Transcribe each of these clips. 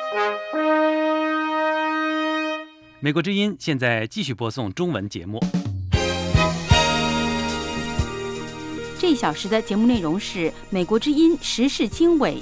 美国之音现在继续播送中文节目。 这一小时的节目内容是美国之音时事经纬。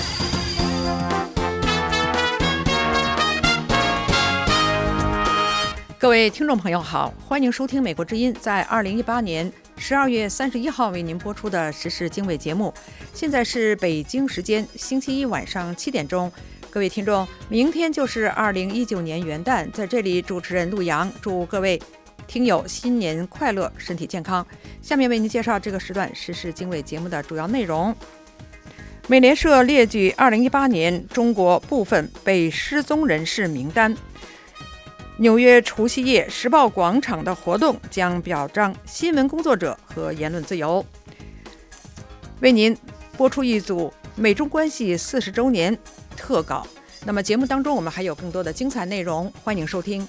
各位听众朋友好，欢迎收听美国之音在2018年12月31号为您播出的时事经纬节目。现在是北京时间星期一晚上7点钟。各位听众，明天就是2019年元旦，在这里主持人陆阳祝各位听友新年快乐，身体健康。下面为您介绍这个时段时事经纬节目的主要内容。美联社列举2018年中国部分被失踪人士名单。纽约除夕夜时报广场的活动将表彰新闻工作者和言论自由。为您播出一组美中关系40周年特稿。那么节目当中我们还有更多的精彩内容，欢迎收听。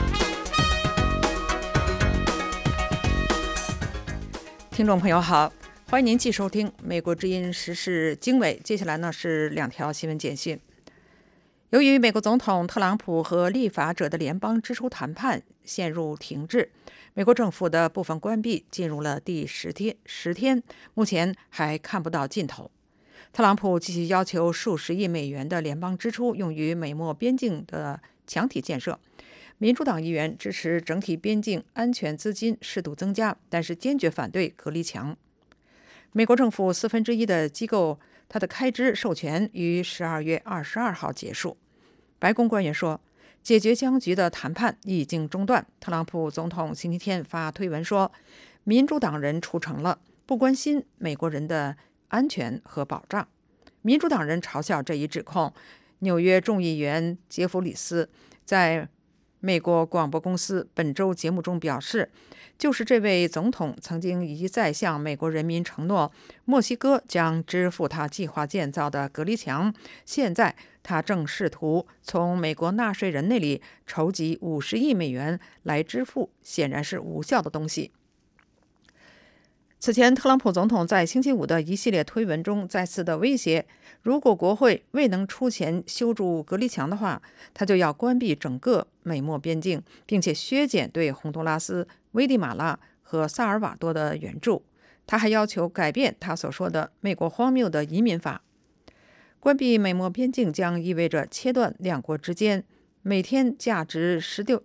听众朋友好，欢迎您继续收听美国之音时事经纬。接下来呢是2条新闻简讯。由于美国总统特朗普和立法者的联邦支出谈判陷入停滞，美国政府的部分关闭进入了第10天，目前还看不到尽头。特朗普继续要求数十亿美元的联邦支出用于美墨边境的墙体建设。民主党议员支持整体边境安全资金适度增加，但是坚决反对隔离墙。美国政府1/4的机构，它的开支授权于12月22号结束。白宫官员说，解决僵局的谈判已经中断。特朗普总统星期天发推文说，民主党人出城了，不关心美国人的安全和保障。民主党人嘲笑这一指控。纽约众议员杰弗里斯在美国广播公司本周节目中表示，就是这位总统曾经一再向美国人民承诺墨西哥将支付他计划建造的隔离墙，现在他正试图从美国纳税人那里筹集50亿美元来支付显然是无效的东西。此前，特朗普总统在星期五的一系列推文中再次的威胁，如果国会未能出钱修筑隔离墙的话，他就要关闭整个美墨边境，并且削减对洪都拉斯、危地马拉和萨尔瓦多的援助。他还要求改变他所说的美国荒谬的移民法。关闭美墨边境将意味着切断两国之间每天价值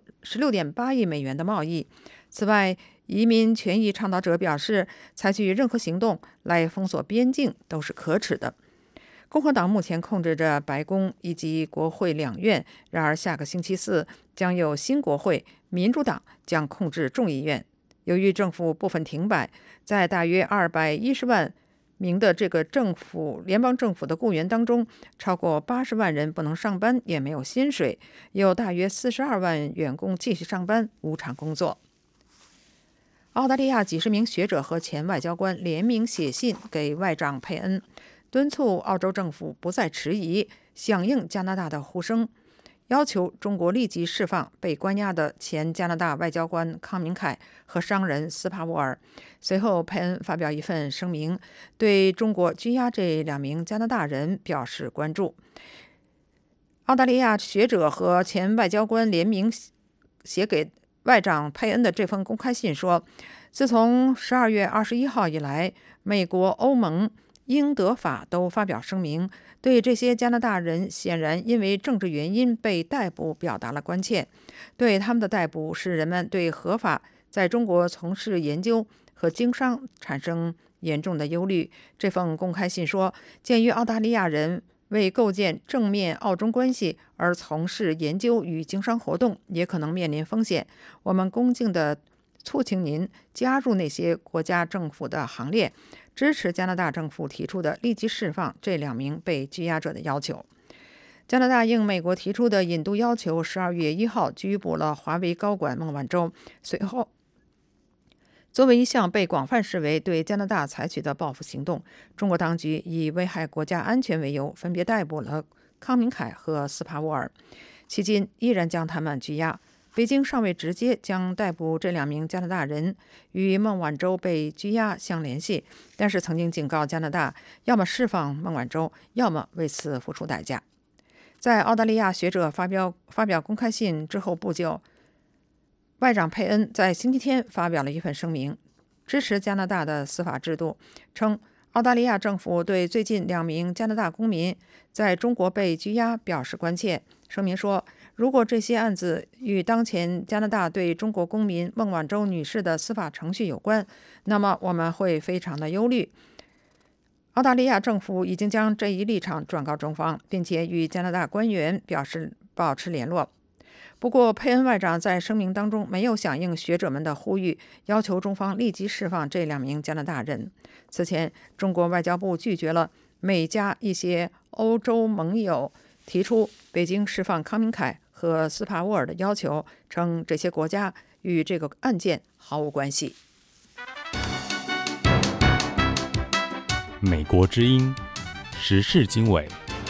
16.8亿美元的贸易。此外，移民权益倡导者表示，采取任何行动来封锁边境都是可耻的。共和党目前控制着白宫以及国会两院，然而下个星期四将有新国会，民主党将控制众议院。由于政府部分停摆，在大约210万名的这个联邦政府的雇员当中，超过80万人不能上班，也没有薪水，有大约42万员工继续上班，无偿工作。澳大利亚几十名学者和前外交官联名写信给外长佩恩，敦促澳洲政府不再迟疑，响应加拿大的呼声，要求中国立即释放被关押的前加拿大外交官康明凯和商人斯帕沃尔。随后，佩恩发表一份声明，对中国拘押这2名加拿大人表示关注。澳大利亚学者和前外交官联名写给外长佩恩的这封公开信说，自从12月21号以来，美国、欧盟、英、德、法都发表声明，对这些加拿大人显然因为政治原因被逮捕表达了关切。对他们的逮捕使人们对合法在中国从事研究和经商产生严重的忧虑。这封公开信说，鉴于澳大利亚人为构建正面澳中关系而从事研究与经商活动，也可能面临风险。我们恭敬地促请您加入那些国家政府的行列，支持加拿大政府提出的立即释放这2名被拘押者的要求。加拿大应美国提出的引渡要求，12月1号拘捕了华为高管孟晚舟。随后，作为一项被广泛视为对加拿大采取的报复行动，中国当局以危害国家安全为由，分别逮捕了康明凯和斯帕沃尔，迄今依然将他们拘押。北京尚未直接将逮捕这2名加拿大人与孟晚舟被拘押相联系，但是曾经警告加拿大，要么释放孟晚舟，要么为此付出代价。 在澳大利亚学者发表公开信之后不久，外长佩恩在星期天发表了一份声明，支持加拿大的司法制度，称澳大利亚政府对最近2名加拿大公民在中国被拘押表示关切。声明说，如果这些案子与当前加拿大对中国公民孟晚舟女士的司法程序有关，那么我们会非常的忧虑。澳大利亚政府已经将这一立场转告中方，并且与加拿大官员保持联络。不过，佩恩外长在声明当中没有响应学者们的呼吁，要求中方立即释放这2名加拿大人。此前，中国外交部拒绝了美加一些欧洲盟友提出北京释放康明凯和斯帕沃尔的要求，称这些国家与这个案件毫无关系。 美国之音时事经纬。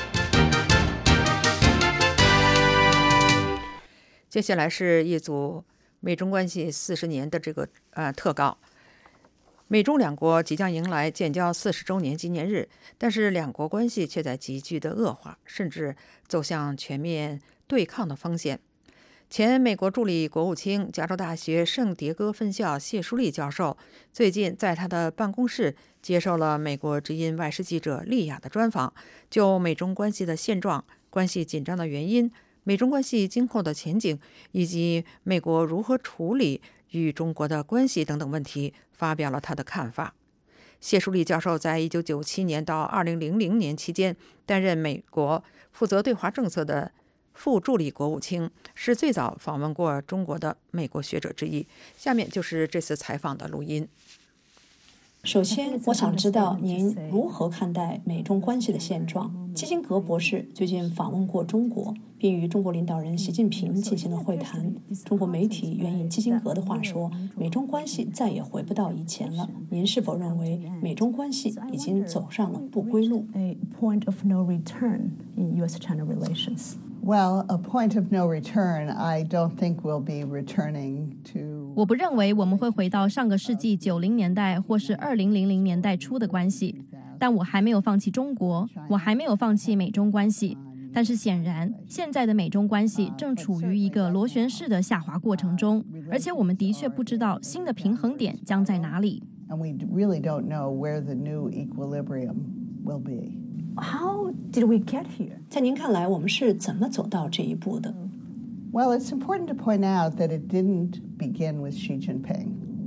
接下来是一组美中关系40年的这个特稿。美中2国即将迎来建交40周年纪念日，但是2国关系却在急剧的恶化，甚至走向全面对抗的风险。前美国助理国务卿、加州大学圣迭戈分校谢舒丽教授最近在他的办公室接受了美国之音外事记者丽雅的专访，就美中关系的现状、关系紧张的原因、美中关系今后的前景，以及美国如何处理与中国的关系等等问题，发表了他的看法。谢舒丽教授在1997年到2000年期间担任美国负责对华政策的副助理国务卿，是最早访问过中国的美国学者之一。下面就是这次采访的录音。 首先，我想知道您如何看待美中关系的现状。基辛格博士最近访问过中国，并与中国领导人习近平进行了会谈。中国媒体援引基辛格的话说，美中关系再也回不到以前了。您是否认为美中关系已经走上了不归路？ A point of no return in U.S.-China relations. Well, a point of no return, I don't think we'll be returning to... 我不认为我们会回到上个世纪90年代或是2000年代初的关系，但我还没有放弃中国，我还没有放弃美中关系。但是显然，现在的美中关系正处于一个螺旋式的下滑过程中，而且我们的确不知道新的平衡点将在哪里。 And we really don't know where the new equilibrium will be.How did we get here? 在您看来，我们是怎么走到这一步的？ Well, it's important to point out that it didn't begin with Xi Jinping.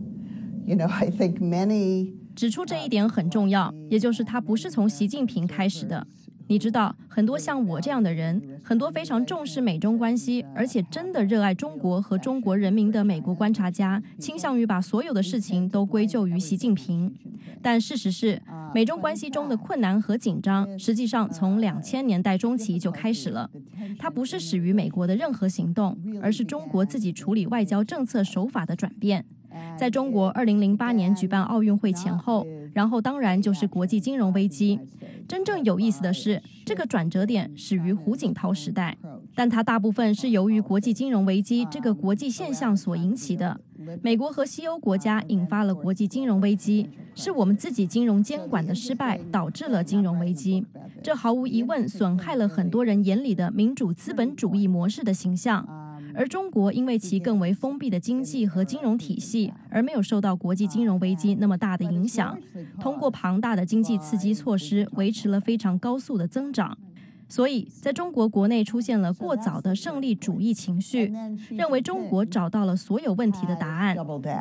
You know, I think many... 指出这一点很重要，也就是它不是从习近平开始的。你知道，很多像我这样的人，很多非常重视美中关系，而且真的热爱中国和中国人民的美国观察家，倾向于把所有的事情都归咎于习近平。但事实是，美中关系中的困难和紧张，实际上从2000年代中期就开始了。它不是始于美国的任何行动，而是中国自己处理外交政策手法的转变。在中国2008年举办奥运会前后，然后当然就是国际金融危机。真正有意思的是，这个转折点始于胡锦涛时代，但它大部分是由于国际金融危机这个国际现象所引起的。美国和西欧国家引发了国际金融危机，是我们自己金融监管的失败导致了金融危机。这毫无疑问损害了很多人眼里的民主资本主义模式的形象。而中国因为其更为封闭的经济和金融体系，而没有受到国际金融危机那么大的影响，通过庞大的经济刺激措施维持了非常高速的增长。所以在中国国内出现了过早的胜利主义情绪，认为中国找到了所有问题的答案。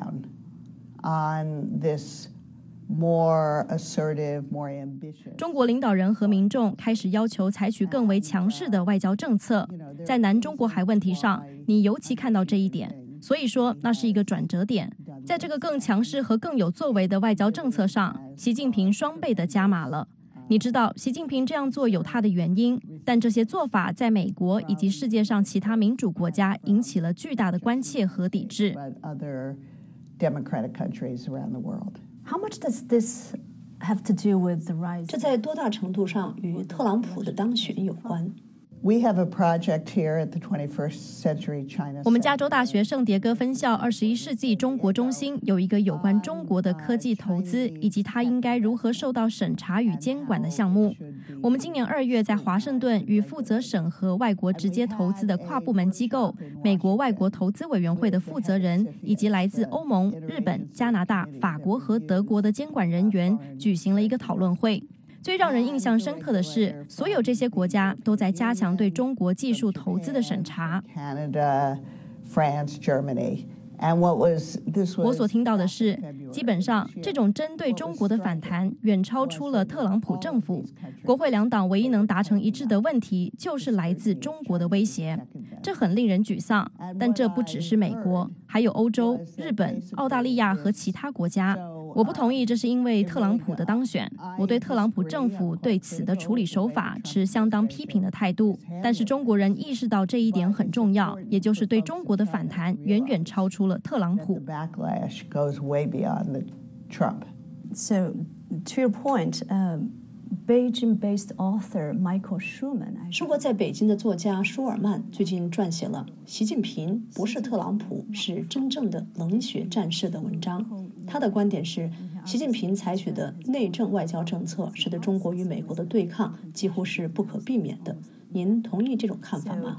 中国领导人和民众开始要求采取更为强势的外交政策，在南中国海问题上，你尤其看到这一点。所以说，那是一个转折点。在这个更强势和更有作为的外交政策上，习近平双倍的加码了。你知道，习近平这样做有他的原因，但这些做法在美国以及世界上其他民主国家引起了巨大的关切和抵制。 How much does this have to do with the rise? 这在多大程度上与特朗普的当选有关 We have a project here at the 21st Century China. 我们加州大学圣迭戈分校21世纪中国中心有一个有关中国的科技投资以及它应该如何受到审查与监管的项目。我们今年2月在华盛顿与负责审核外国直接投资的跨部门机构美国外国投资委员会的负责人以及来自欧盟、日本、加拿大、法国和德国的监管人员举行了一个讨论会。最让人印象深刻的是，所有这些国家都在加强对中国技术投资的审查。 Canada, France, Germany. And what was this was 我所听到的是，基本上这种针对中国的反弹远超出了特朗普政府。国会两党唯一能达成一致的问题，就是来自中国的威胁。这很令人沮丧，但这不只是美国，还有欧洲、日本、澳大利亚和其他国家。我不同意这是因为特朗普的当选，我对特朗普政府对此的处理手法持相当批评的态度。但是中国人意识到这一点很重要，也就是对中国的反弹远远超出了特朗普。 backlash goes way beyond the Trump. So, to your point, Beijing-based author Michael Schumann. 生活在北京的作家舒尔曼最近撰写了《习近平不是特朗普，是真正的冷血战士》的文章。他的观点是，习近平采取的内政外交政策使得中国与美国的对抗几乎是不可避免的。您同意这种看法吗？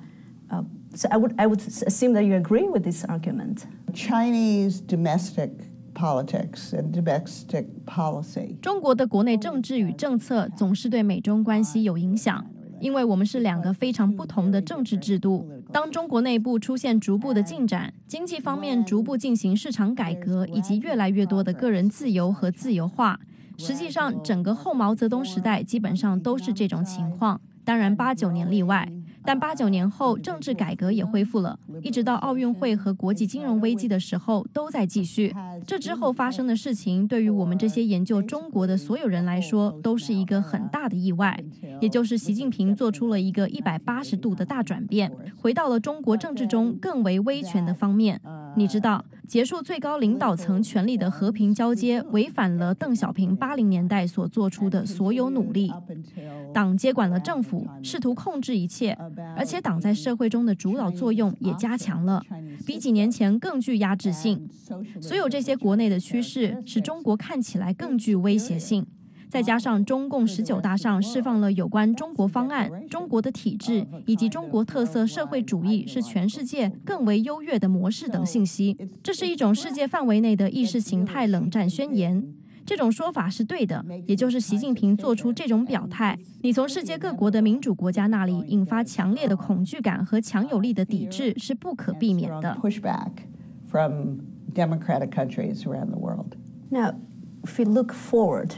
So I would assume that you agree with this argument. Chinese domestic politics and domestic policy. 中国的国内政治与政策总是对美中关系有影响，因为我们是两个非常不同的政治制度。当中国内部出现逐步的进展，经济方面逐步进行市场改革，以及越来越多的个人自由和自由化，实际上整个后毛泽东时代基本上都是这种情况，当然89年例外。但89年后政治改革也恢复了，一直到奥运会和国际金融危机的时候都在继续。这之后发生的事情对于我们这些研究中国的所有人来说都是一个很大的意外，也就是习近平做出了一个180度的大转变，回到了中国政治中更为威权的方面。你知道，结束最高领导层权力的和平交接违反了邓小平80年代所做出的所有努力。党接管了政府，试图控制一切，而且党在社会中的主导作用也加强了，比几年前更具压制性。所有这些国内的趋势使中国看起来更具威胁性。再加上中共19大上释放了有关中国方案、中国的体制以及中国特色社会主义是全世界更为优越的模式等信息，这是一种世界范围内的意识形态冷战宣言。这种说法是对的，也就是习近平做出这种表态，你从世界各国的民主国家那里引发强烈的恐惧感和强有力的抵制是不可避免的。 Pushback from democratic countries around the world. Now, if we look forward,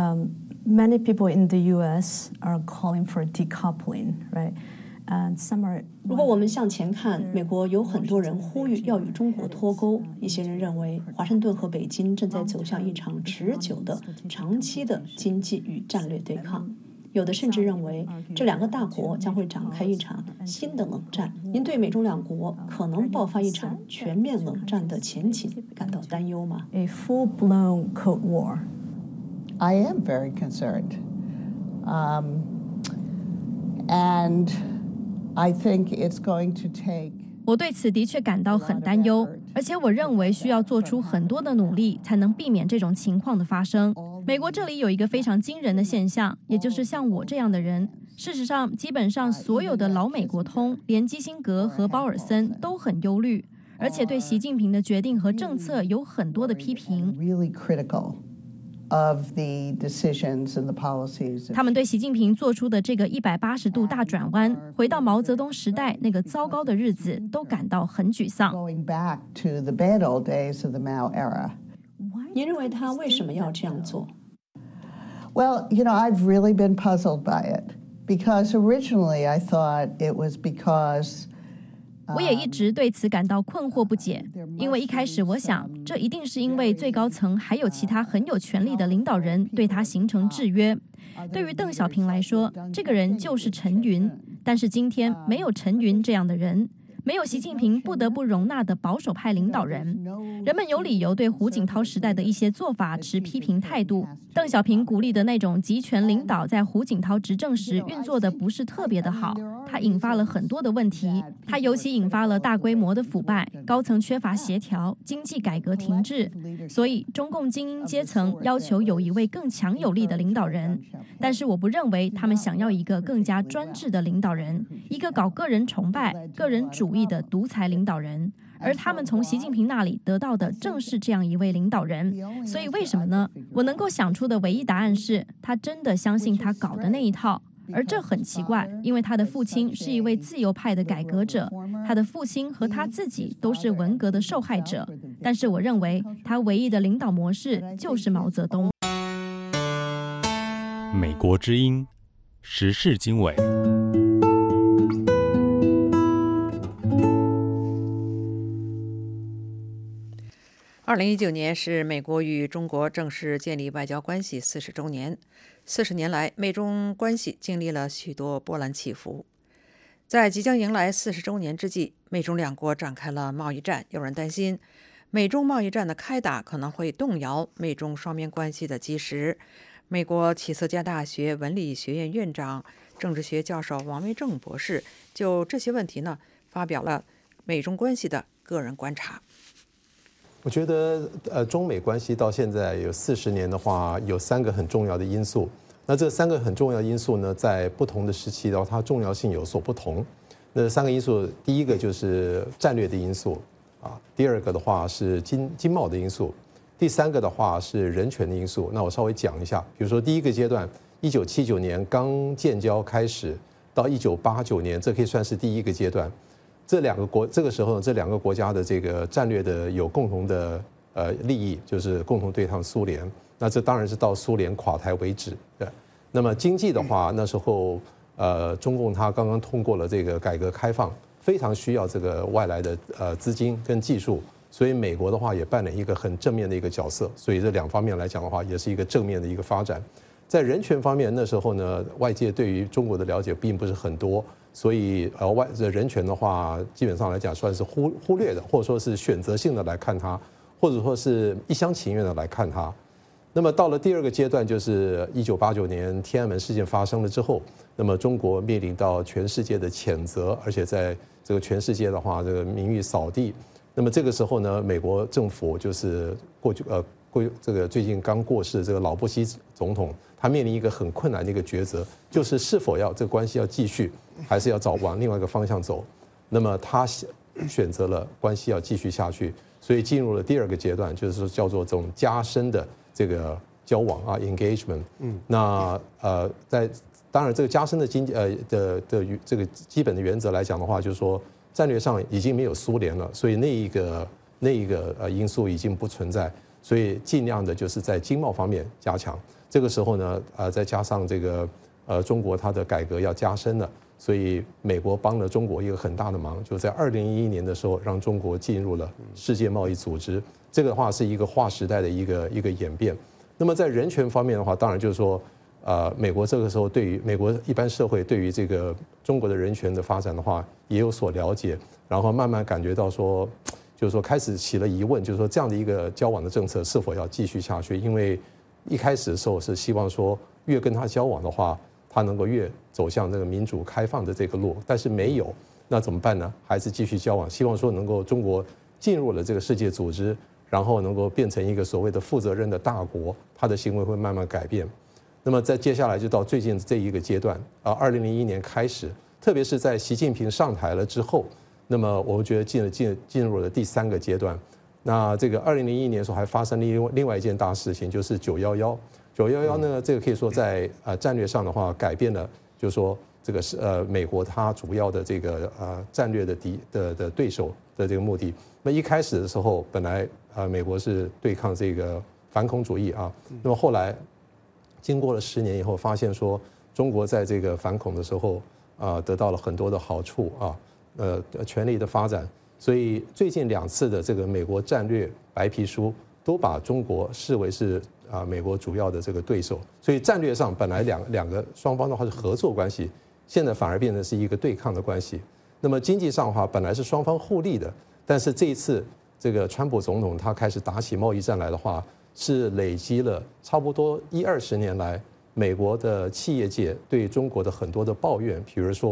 many people in the U.S. are calling for decoupling, right? And some are. 如果我们向前看，美国有很多人呼吁要与中国脱钩。一些人认为，华盛顿和北京正在走向一场持久的、长期的经济与战略对抗。有的甚至认为，这两个大国将会展开一场新的冷战。您对美中两国可能爆发一场全面冷战的前景感到担忧吗？ A full-blown Cold War. I am very concerned. And I think it's going to take. 我对此的确感到很担忧，而且我认为需要做出很多的努力，才能避免这种情况的发生。美国这里有一个非常惊人的现象，也就是像我这样的人。事实上，基本上所有的老美国通，连基辛格和鲍尔森都很忧虑，而且对习近平的决定和政策有很多的批评。 Really critical of the decisions and the policies. 他们对习近平做出的这个180度大转弯，回到毛泽东时代那个糟糕的日子，都感到很沮丧。 Going back to the bad old days of the Mao era. 您认为他为什么要这样做？ Well, I've really been puzzled by it because originally I thought it was because. 我也一直对此感到困惑不解，因为一开始我想，这一定是因为最高层还有其他很有权力的领导人对他形成制约。对于邓小平来说，这个人就是陈云，但是今天没有陈云这样的人，没有习近平不得不容纳的保守派领导人。人们有理由对胡锦涛时代的一些做法持批评态度。邓小平鼓励的那种集权领导，在胡锦涛执政时运作的不是特别的好。 它引发了很多的问题。它尤其引发了大规模的腐败、高层缺乏协调、经济改革停滞。所以，中共精英阶层要求有一位更强有力的领导人。但是，我不认为他们想要一个更加专制的领导人，一个搞个人崇拜、个人主义的独裁领导人。而他们从习近平那里得到的正是这样一位领导人。所以为什么呢？我能够想出的唯一答案是，他真的相信他搞的那一套。而这很奇怪，因为他的父亲是一位自由派的改革者，他的父亲和他自己都是文革的受害者。但是我认为，他唯一的领导模式就是毛泽东。 美国之音时事经纬。 2019年是美国与中国正式建立外交关系40周年。40年来，美中关系经历了许多波澜起伏。在即将迎来40周年之际，美中两国展开了贸易战。有人担心，美中贸易战的开打可能会动摇美中双边关系的基石。美国启瑟加大学文理学院院长、政治学教授王维正博士就这些问题呢，发表了美中关系的个人观察。 我觉得中美关系到现在有40年的话，有3个很重要的因素。那这3个很重要的因素呢，在不同的时期的话，它重要性有所不同。那3个因素，第一个就是战略的因素啊，第二个的话是经贸的因素，第3个的话是人权的因素。那我稍微讲一下，比如说第一个阶段，1979年刚建交开始，到1989年，这可以算是第一个阶段。这个时候呢，这2个国家的这个战略的有共同的利益，就是共同对抗苏联。那这当然是到苏联垮台为止。对。那么经济的话，那时候中共它刚刚通过了这个改革开放，非常需要这个外来的资金跟技术，所以美国的话也扮演一个很正面的一个角色。所以这2方面来讲的话，也是一个正面的一个发展。在人权方面，那时候呢，外界对于中国的了解并不是很多。所以人权的话，基本上来讲算是忽略的，或者说是选择性的来看它，或者说是一厢情愿的来看它。那么到了第2个阶段，就是1989年天安门事件发生了之后，那么中国面临到全世界的谴责，而且在这个全世界的话，这个名誉扫地。那么这个时候呢，美国政府就是这个最近刚过世这个老布希总统，他面临一个很困难的一个抉择，就是是否要这个关系要继续，还是要往另外一个方向走。那么他选择了关系要继续下去，所以进入了第2个阶段，就是说叫做这种加深的这个交往啊 ，engagement。那当然这个加深的这个基本的原则来讲的话，就是说战略上已经没有苏联了，所以那一个因素已经不存在。所以尽量的就是在经贸方面加强。这个时候呢，再加上这个中国它的改革要加深了，所以美国帮了中国一个很大的忙，就在2011年的时候让中国进入了世界贸易组织。这个的话是一个划时代的一个演变。那么在人权方面的话，当然就是说，美国这个时候对于美国一般社会对于这个中国的人权的发展的话也有所了解，然后慢慢感觉到说。就是说，开始起了疑问，就是说这样的一个交往的政策是否要继续下去？因为一开始的时候是希望说，越跟他交往的话，他能够越走向这个民主开放的这个路，但是没有，那怎么办呢？还是继续交往，希望说能够中国进入了这个世界组织，然后能够变成一个所谓的负责任的大国，他的行为会慢慢改变。那么在接下来就到最近这一个阶段，2001年开始，特别是在习近平上台了之后。那么我们觉得进入了第3个阶段。那这个2001年的时候还发生了另外一件大事情，就是911。911呢，这个可以说在战略上的话改变了，就是说这个是美国它主要的这个战略的对手的这个目的。那一开始的时候，本来美国是对抗这个反恐主义啊，那么后来经过了10年以后，发现说中国在这个反恐的时候得到了很多的好处啊。权力的发展，所以最近2次的这个美国战略白皮书都把中国视为是美国主要的这个对手，所以战略上本来两个双方的话是合作关系，现在反而变成是一个对抗的关系。那么经济上的话，本来是双方互利的，但是这一次这个川普总统他开始打起贸易战来的话，是累积了差不多10-20年来美国的企业界对中国的很多的抱怨，比如说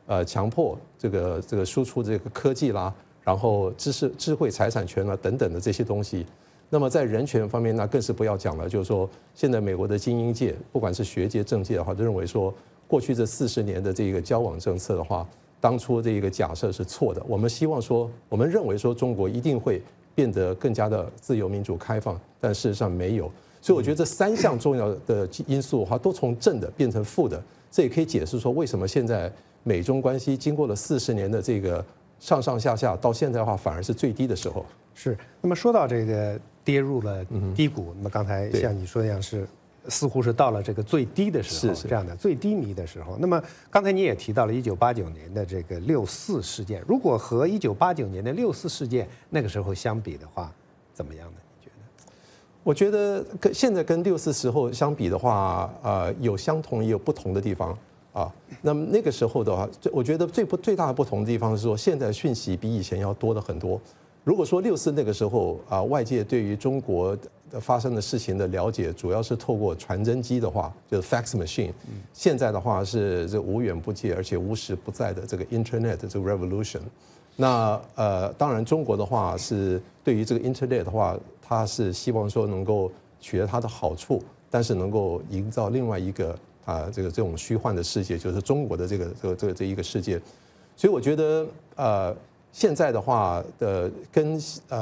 强迫这个输出这个科技啦，然后智慧财产权啦等等的这些东西。那么在人权方面，那更是不要讲了。就是说，现在美国的精英界，不管是学界、政界的话，都认为说，过去这40年的这个交往政策的话，当初这个假设是错的。我们希望说，我们认为说中国一定会变得更加的自由、民主、开放，但事实上没有。所以我觉得这3项重要的因素的话，都从正的变成负的。这也可以解释说，为什么现在美中关系经过了40年的这个上上下下，到现在的话反而是最低的时候。 是。那么说到这个跌入了低谷，那么刚才像你说的样是。似乎是到了这个最低的时候，这样的最低迷的时候。那么刚才你也提到了1989年的这个6·4事件，如果和1989年的6·4事件那个时候相比的话，怎么样呢？你觉得？ 我觉得现在跟6·4时候相比的话，有相同也有不同的地方啊。那么那个时候的话，我觉得最大的不同的地方是说，现在讯息比以前要多的很多。如果说6·4那个时候外界对于中国发生的事情的了解，主要是透过传真机的话，就是 fax machine。现在的话是这无远不届而且无时不在的这个 Internet 这个 revolution。那当然中国的话是对于这个 Internet 的话，它是希望说能够取得它的好处，但是能够营造另外一个这种虚幻的世界，就是中国的这一个世界。所以我觉得现在的话跟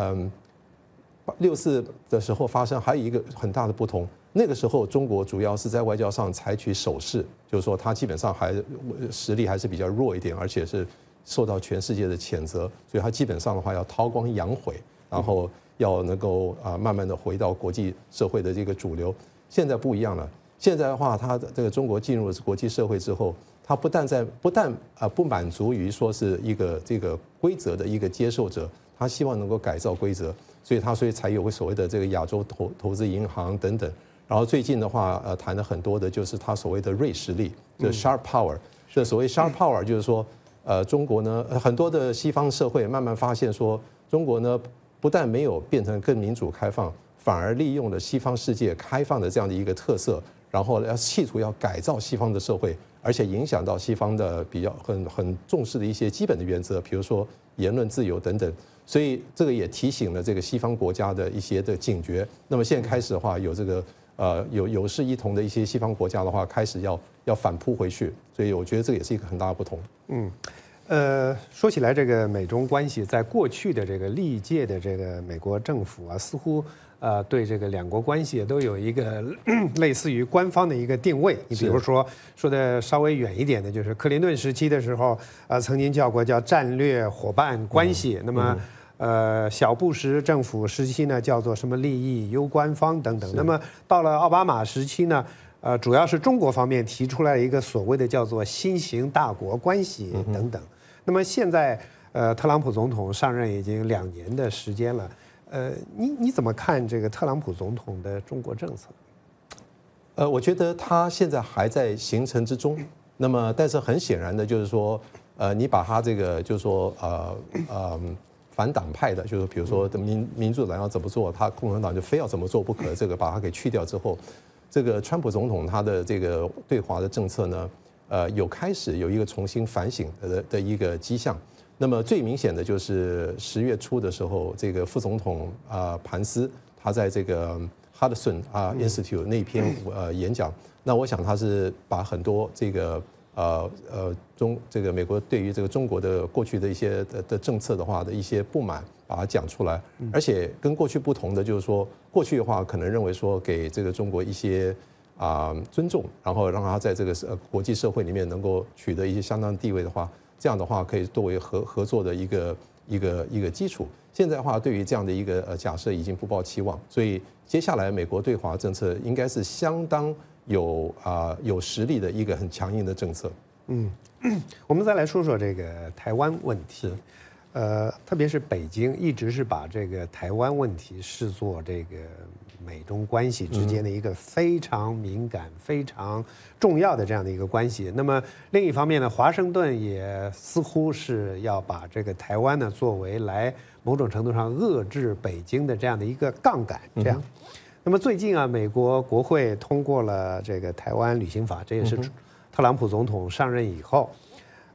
6·4的时候发生还有一个很大的不同，那个时候中国主要是在外交上采取守势，就是说它基本上实力还是比较弱一点，而且是受到全世界的谴责，所以它基本上的话要韬光养晦，然后要能够慢慢的回到国际社会的这个主流。现在不一样了，现在的话，它这个中国进入国际社会之后，它不但不满足于说是一个这个规则的一个接受者，他希望能够改造规则，所以才有所谓的这个亚洲投资银行等等。然后最近的话，谈的很多的就是他所谓的锐实力，就是 sharp power。这所谓 sharp power 就是说，中国呢，很多的西方社会慢慢发现说，中国呢不但没有变成更民主开放，反而利用了西方世界开放的这样的一个特色，然后企图要改造西方的社会，而且影响到西方的比较很重视的一些基本的原则，比如说言论自由等等。所以这个也提醒了这个西方国家的一些的警觉。那么现在开始的话，有这个有势一同的一些西方国家的话，开始要反扑回去。所以我觉得这也是一个很大的不同。 说起来，这个美中关系在过去的这个历届的这个美国政府似乎对这个两国关系都有一个类似于官方的一个定位。你比如说的稍微远一点的，就是克林顿时期的时候，曾经叫战略伙伴关系。那么小布什政府时期呢，叫做什么利益攸关方等等。那么到了奥巴马时期呢，主要是中国方面提出来一个所谓的叫做新型大国关系等等。那么现在特朗普总统上任已经2年的时间了，你怎么看这个特朗普总统的中国政策？ 我觉得他现在还在形成之中。那么，但是很显然的就是说，你把他这个就是说反党派的，就是比如说民主党要怎么做，他共产党就非要怎么做不可，这个把它给去掉之后，这个川普总统他的这个对华的政策呢，开始有一个重新反省的一个迹象。那么最明显的就是10月初的时候，这个副总统潘斯他在这个 Hudson Institute 那篇演讲，那我想他是把很多这个这个美国对于这个中国的过去的一些的政策的话的一些不满，把它讲出来。而且跟过去不同的就是说，过去的话可能认为说给这个中国一些尊重，然后让他在这个国际社会里面能够取得一些相当地位的话，这样的话可以作为合作的一个基础。现在的话，对于这样的一个假设已经不抱期望，所以接下来美国对华政策应该是相当有实力的一个很强硬的政策。 我们再来说说这个台湾问题。特别是北京一直是把这个台湾问题视作这个美中关系之间的一个非常敏感、非常重要的这样的一个关系。那么另一方面呢，华盛顿也似乎是要把这个台湾呢作为来某种程度上遏制北京的这样的一个杠杆。这样，那么最近美国国会通过了这个台湾旅行法，这也是特朗普总统上任以后。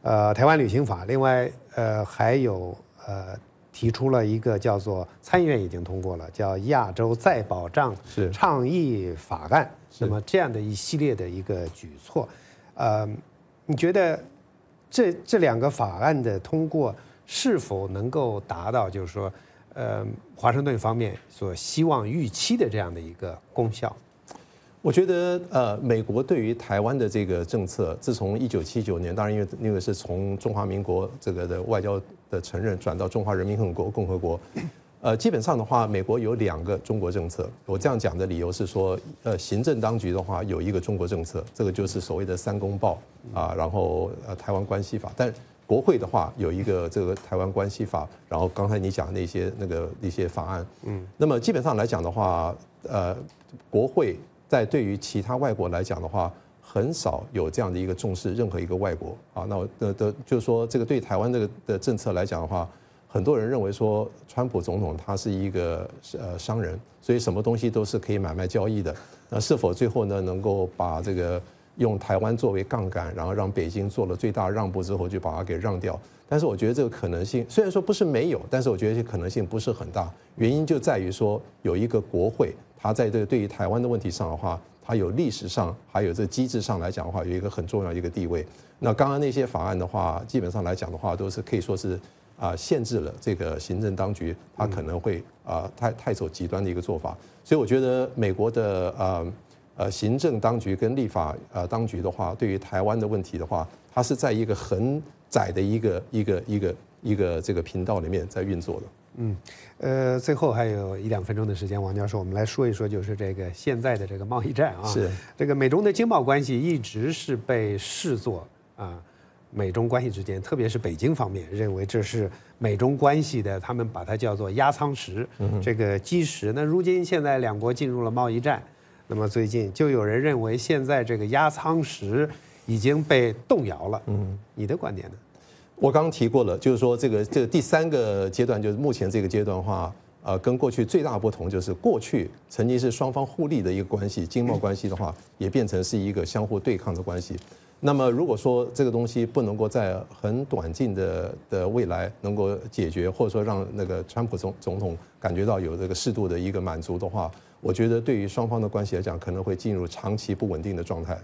台湾旅行法，另外还有提出了一个叫做参议院已经通过了，叫亚洲再保障倡议法案。那么这样的一系列的一个举措，你觉得这两个法案的通过是否能够达到就是说华盛顿方面所希望预期的这样的一个功效？ 我觉得美国对于台湾的这个政策，自从1979年，当然因为那个是从中华民国这个的外交的承认转到中华人民共和国，基本上的话，美国有2个中国政策。我这样讲的理由是说，行政当局的话有一个中国政策，这个就是所谓的3公报啊，然后台湾关系法，但国会的话有一个这个台湾关系法，然后刚才你讲的那些法案，那么基本上来讲的话，国会在对于其他外国来讲的话，很少有这样的一个重视任何一个外国啊。那就是说，这个对台湾这个的政策来讲的话，很多人认为说，川普总统他是一个商人，所以什么东西都是可以买卖交易的。那是否最后呢能够把这个用台湾作为杠杆，然后让北京做了最大让步之后就把它给让掉？但是我觉得这个可能性虽然说不是没有，但是我觉得这可能性不是很大。原因就在于说有一个国会。它在这个对于台湾的问题上的话，它有历史上还有这机制上来讲的话，有一个很重要的一个地位。那刚刚那些法案的话，基本上来讲的话，都是可以说是限制了这个行政当局，它可能会太走极端的一个做法。所以我觉得美国的行政当局跟立法当局的话，对于台湾的问题的话，它是在一个很窄的一个这个频道里面在运作的。 最后还有1-2分钟的时间，王教授，我们来说一说，就是这个现在的这个贸易战啊， 是这个美中的经贸关系一直是被视作美中关系之间，特别是北京方面认为这是美中关系的，他们把它叫做压舱石，这个基石。那如今现在两国进入了贸易战，那么最近就有人认为现在这个压舱石已经被动摇了。你的观点呢？ 我刚刚提过了，就是说这个第3个阶段，就是目前这个阶段的话，跟过去最大的不同就是过去曾经是双方互利的一个关系，经贸关系的话也变成是一个相互对抗的关系。那么如果说这个东西不能够在很短近的未来能够解决，或者说让那个川普总统感觉到有这个适度的一个满足的话，我觉得对于双方的关系来讲，可能会进入长期不稳定的状态。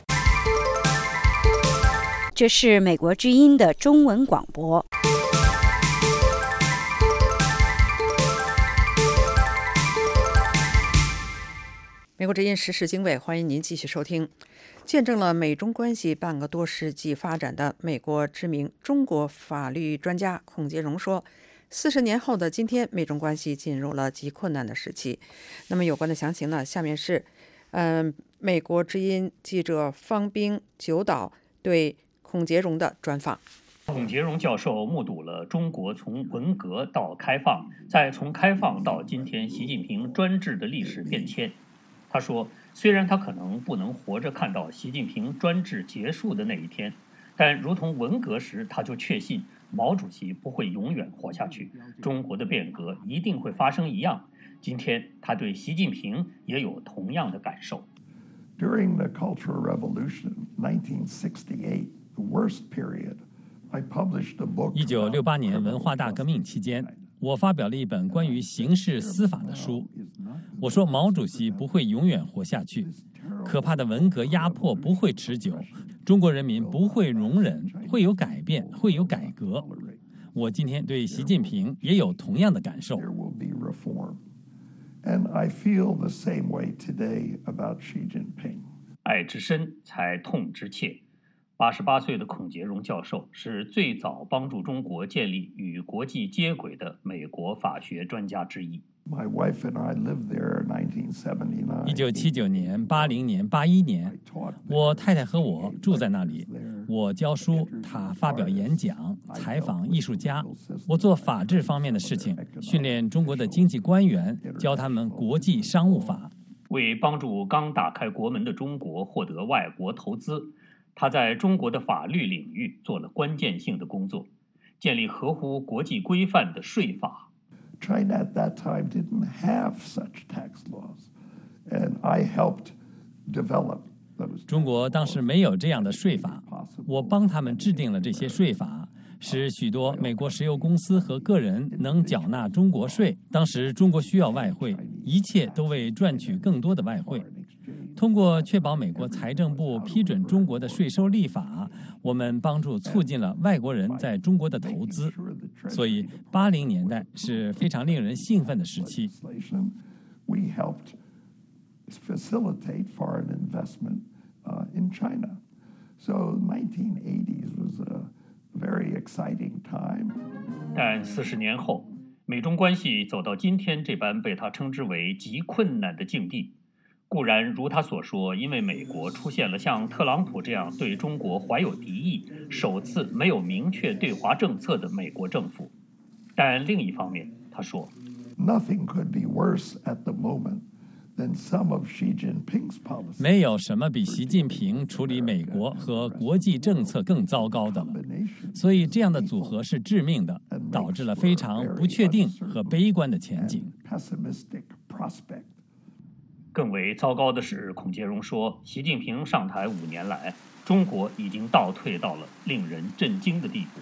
这是美国之音的中文广播。 美国之音时事经纬，欢迎您继续收听。见证了美中关系半个多世纪发展的美国知名中国法律专家孔杰荣说，40年后的今天，美中关系进入了极困难的时期。那么有关的详情呢？下面是美国之音记者方冰九岛对孔杰荣的专访。 孔杰荣教授目睹了中国从文革到开放，再从开放到今天习近平专制的历史变迁。他说，虽然他可能不能活着看到习近平专制结束的那一天，但如同文革时他就确信毛主席不会永远活下去，中国的变革一定会发生一样。今天他对习近平也有同样的感受。 During the Cultural Revolution, 1968, the worst period, I published a book. 1968年文化大革命期间，我发表了一本关于刑事司法的书。我说毛主席不会永远活下去，可怕的文革压迫不会持久，中国人民不会容忍，会有改变，会有改革。我今天对习近平也有同样的感受。 And I feel the same way today about Xi Jinping. 爱之深才痛之切。88岁的孔杰荣教授是最早帮助中国建立与国际接轨的美国法学专家之一。 My wife and I lived there 1979. 1979年、80年、81年，我太太和我住在那里。我教书，他发表演讲，采访艺术家。我做法治方面的事情，训练中国的经济官员，教他们国际商务法。 为帮助刚打开国门的中国获得外国投资，他在中国的法律领域做了关键性的工作，建立合乎国际规范的税法。 China at that time didn't have such tax laws, and I helped develop 中国当时没有这样的税法，我帮他们制定了这些税法，使许多美国石油公司和个人能缴纳中国税。当时中国需要外汇，一切都为赚取更多的外汇。通过确保美国财政部批准中国的税收立法，我们帮助促进了外国人在中国的投资。所以80年代是非常令人兴奋的时期。 We helped facilitate foreign investment in China. So 1980s was a very exciting time. 但40年后，美中关系走到今天这般被他称之为极困难的境地。固然如他所说，因为美国出现了像特朗普这样对中国怀有敌意、首次没有明确对华政策的美国政府，但另一方面，他说 Nothing could be worse at the moment than some of Xi Jinping's policies. 没有什么比习近平处理美国和国际政策更糟糕的了。所以这样的组合是致命的，导致了非常不确定和悲观的前景。 更为糟糕的是，孔杰荣说，习近平上台5年来，中国已经倒退到了令人震惊的地步。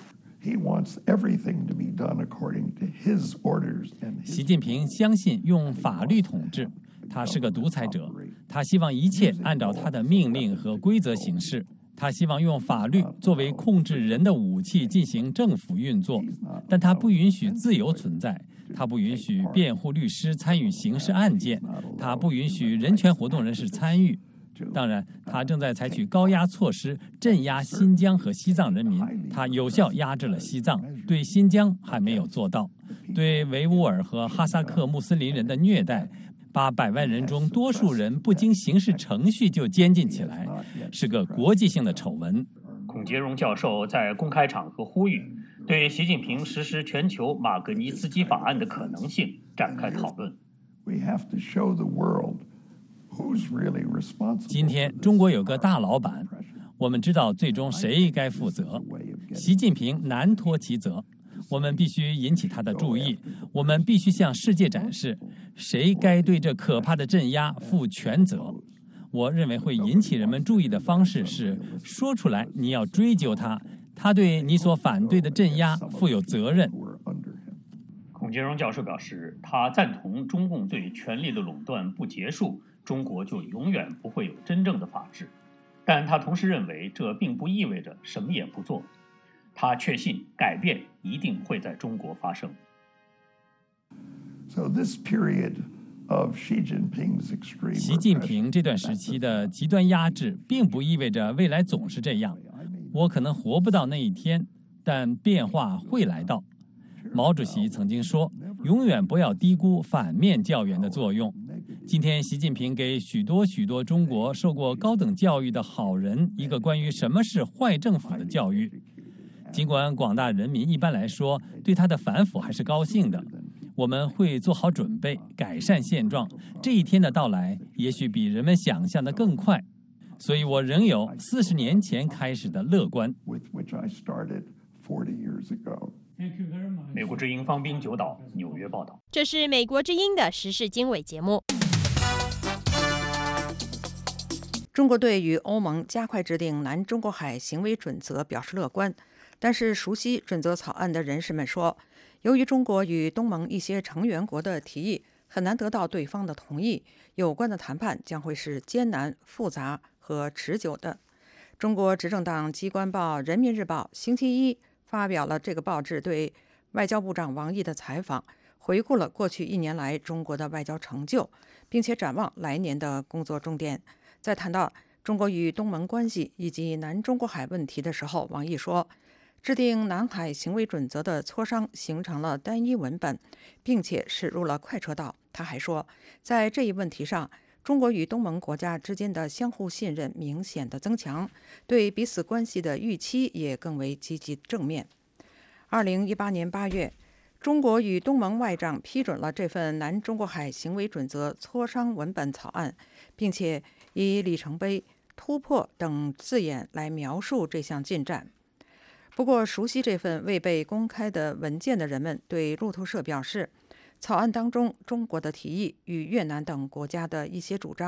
习近平相信用法律统治，他是个独裁者，他希望一切按照他的命令和规则行事，他希望用法律作为控制人的武器进行政府运作，但他不允许自由存在，他不允许辩护律师参与刑事案件，他不允许人权活动人士参与。当然，他正在采取高压措施镇压新疆和西藏人民，他有效压制了西藏，对新疆还没有做到。对维吾尔和哈萨克穆斯林人的虐待，把100万人中多数人不经刑事程序就监禁起来，是个国际性的丑闻。 孔杰荣教授在公开场合呼吁，对习近平实施全球马格尼茨基法案的可能性展开讨论。 今天中国有个大老板，我们知道最终谁该负责。习近平难脱其责，我们必须引起他的注意，我们必须向世界展示谁该对这可怕的镇压负全责。我认为会引起人们注意的方式是说出来你要追究他，他对你所反对的镇压负有责任。 孔杰荣教授表示，他赞同中共对权力的垄断不结束，中国就永远不会有真正的法治。但他同时认为，这并不意味着什么也不做。他确信改变一定会在中国发生。 习近平这段时期的极端压制，并不意味着未来总是这样。我可能活不到那一天，但变化会来到。毛主席曾经说，永远不要低估反面教员的作用。今天习近平给许多中国受过高等教育的好人一个关于什么是坏政府的教育。尽管广大人民一般来说对他的反腐还是高兴的，我们会做好准备改善现状，这一天的到来也许比人们想象的更快。所以我仍有40年前开始的乐观。 美国之音方斌九岛纽约报道。 这是美国之音的时事经纬节目。 中国对于欧盟加快制定南中国海行为准则表示乐观，但是熟悉准则草案的人士们说，由于中国与东盟一些成员国的提议很难得到对方的同意，有关的谈判将会是艰难、复杂和持久的。中国执政党机关报《人民日报》星期一发表了这个报纸对外交部长王毅的采访，回顾了过去1年来中国的外交成就，并且展望来年的工作重点。在谈到中国与东盟关系以及南中国海问题的时候，王毅说，制定南海行为准则的磋商形成了单一文本，并且驶入了快车道。他还说，在这一问题上，中国与东盟国家之间的相互信任明显的增强，对彼此关系的预期也更为积极正面。2018年8月，中国与东盟外长批准了这份南中国海行为准则磋商文本草案，并且以里程碑、突破等字眼来描述这项进展。不过，熟悉这份未被公开的文件的人们对路透社表示，草案当中中国的提议与越南等国家的一些主张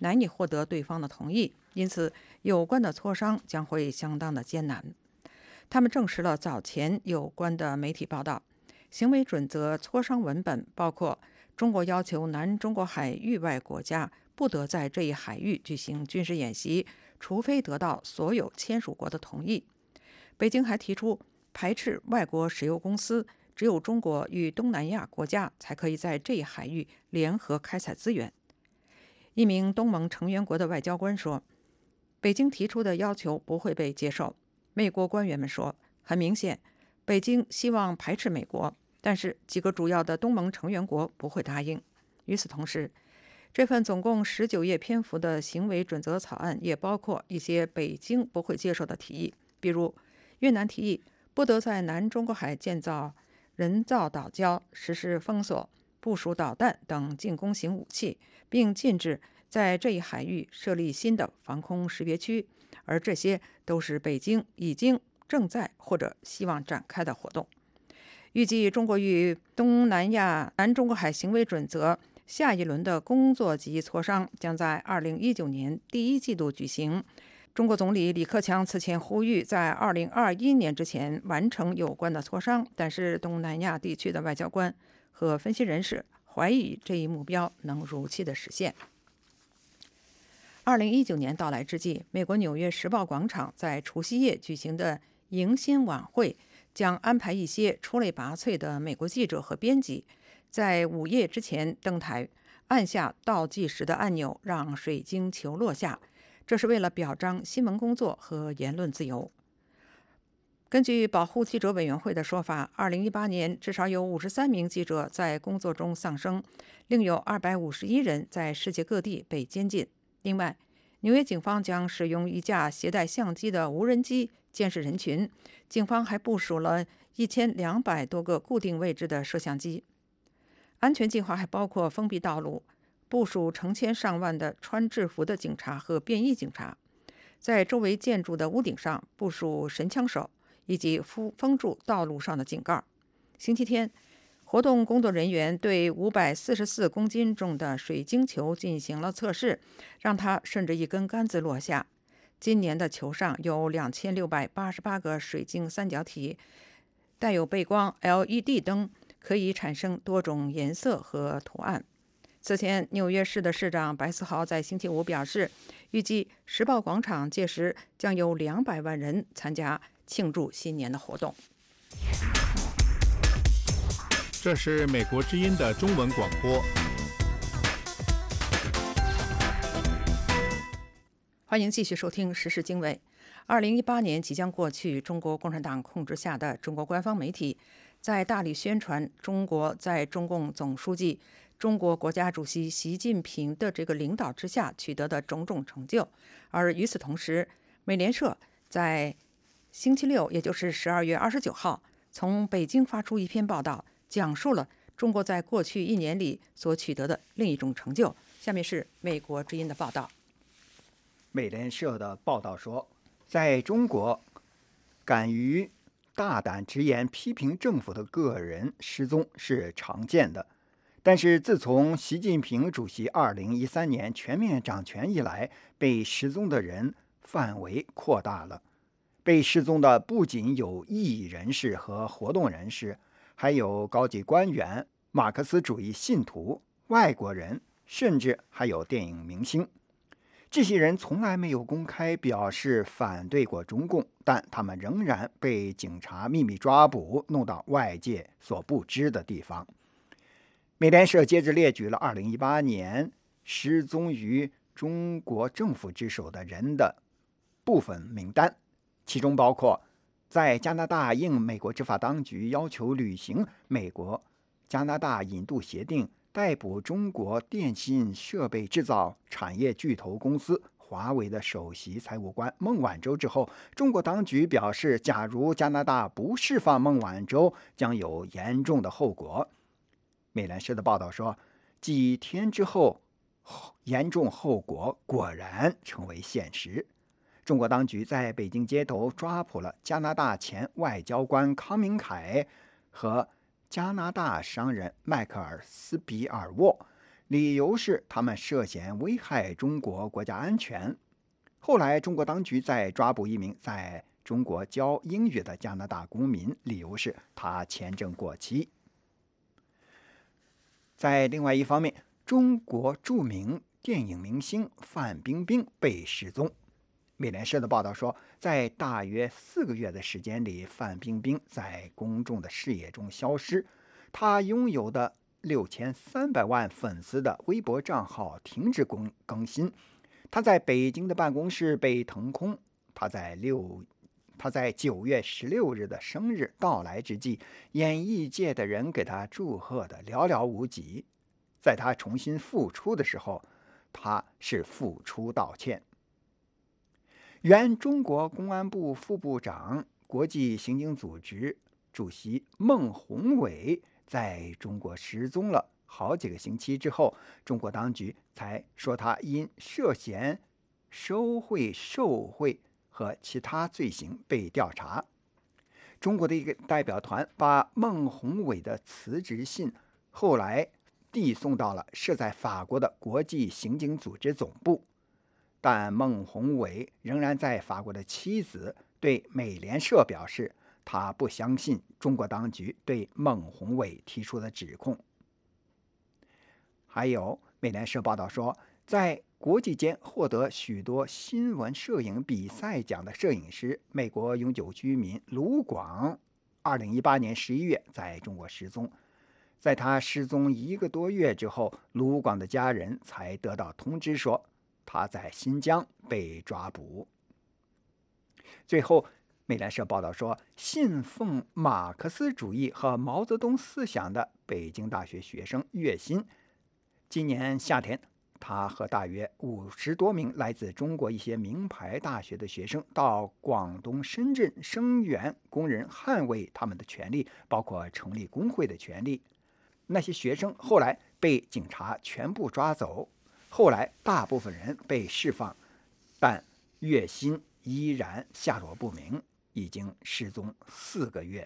难以获得对方的同意，因此有关的磋商将会相当的艰难。他们证实了早前有关的媒体报道，行为准则磋商文本包括中国要求南中国海域外国家不得在这一海域举行军事演习，除非得到所有签署国的同意。北京还提出排斥外国石油公司，只有中国与东南亚国家才可以在这一海域联合开采资源。一名东盟成员国的外交官说，北京提出的要求不会被接受。美国官员们说，很明显，北京希望排斥美国，但是几个主要的东盟成员国不会答应。与此同时，这份总共19页篇幅的行为准则草案也包括一些北京不会接受的提议，比如越南提议不得在南中国海建造人造岛礁、实施封锁、部署导弹等进攻型武器，并禁止在这一海域设立新的防空识别区，而这些都是北京已经、正在或者希望展开的活动。预计中国与东南亚南中国海行为准则下一轮的工作级磋商将在2019年第一季度举行。中国总理李克强此前呼吁在2021年之前完成有关的磋商，但是东南亚地区的外交官和分析人士怀疑这一目标能如期的实现。2019年到来之际，美国纽约时报广场在除夕夜举行的迎新晚会将安排一些出类拔萃的美国记者和编辑在午夜之前登台，按下倒计时的按钮，让水晶球落下。这是为了表彰新闻工作和言论自由。根据保护记者委员会的说法，2018年至少有53名记者在工作中丧生，另有251人在世界各地被监禁。另外，纽约警方将使用一架携带相机的无人机监视人群，警方还部署了1200多个固定位置的摄像机。安全计划还包括封闭道路，部署成千上万的穿制服的警察和便衣警察，在周围建筑的屋顶上部署神枪手，以及封住道路上的井盖。星期天，活动工作人员对544公斤重的水晶球进行了测试，让它顺着一根杆子落下。今年的球上有2688个水晶三角体，带有背光 LED 灯，可以产生多种颜色和图案。此前，纽约市的市长白思豪在星期五表示，预计时报广场届时将有200万人参加庆祝新年的活动。 这是美国之音的中文广播。 欢迎继续收听时事经纬。2018年即将过去，中国共产党控制下的中国官方媒体在大力宣传中国在中共总书记、中国国家主席习近平的这个领导之下取得的种种成就。而与此同时，美联社在星期六，也就是12月29号，从北京发出一篇报道，讲述了中国在过去1年里所取得的另一种成就。下面是美国之音的报道。 美联社的报道说，在中国，敢于大胆直言批评政府的个人失踪是常见的。但是自从习近平主席2013年全面掌权以来，被失踪的人范围扩大了。被失踪的不仅有异议人士和活动人士，还有高级官员、马克思主义信徒、外国人，甚至还有电影明星。这些人从来没有公开表示反对过中共，但他们仍然被警察秘密抓捕，弄到外界所不知的地方。美联社接着列举了2018年失踪于中国政府之手的人的部分名单，其中包括在加拿大应美国执法当局要求履行美国加拿大引渡协定，逮捕中国电信设备制造产业巨头公司华为的首席财务官孟晚舟之后，中国当局表示，假如加拿大不释放孟晚舟，将有严重的后果。美联社的报道说，几天之后，严重后果果然成为现实。中国当局在北京街头抓捕了加拿大前外交官康明凯和加拿大商人迈克尔·斯比尔沃， 理由是他们涉嫌危害中国国家安全。后来，中国当局在抓捕一名在中国教英语的加拿大公民，理由是他签证过期。在另外一方面，中国著名电影明星范冰冰被失踪。美联社的报道说，在大约4个月的时间里，范冰冰在公众的视野中消失。她拥有的6300万粉丝的微博账号停止更新。她在北京的办公室被腾空。她在9月16日的生日到来之际，演艺界的人给她祝贺的寥寥无几。在她重新复出的时候，她是复出道歉。原中国公安部副部长、国际刑警组织主席孟宏伟在中国失踪了好几个星期之后，中国当局才说他因涉嫌收贿、受贿和其他罪行被调查。中国的一个代表团把孟宏伟的辞职信后来递送到了设在法国的国际刑警组织总部，但孟宏伟仍然在法国的妻子对美联社表示，他不相信中国当局对孟宏伟提出的指控。还有，美联社报道说，在国际间获得许多新闻摄影比赛奖的摄影师、美国永久居民卢广，2018年11月在中国失踪。在他失踪1个多月之后，卢广的家人才得到通知说他在新疆被抓捕。最后，美联社报道说，信奉马克思主义和毛泽东思想的北京大学学生岳鑫，今年夏天，他和大约50多名来自中国一些名牌大学的学生到广东深圳声援工人捍卫他们的权利，包括成立工会的权利。那些学生后来被警察全部抓走，后来大部分人被释放，但岳鑫依然下落不明，已经失踪4个月。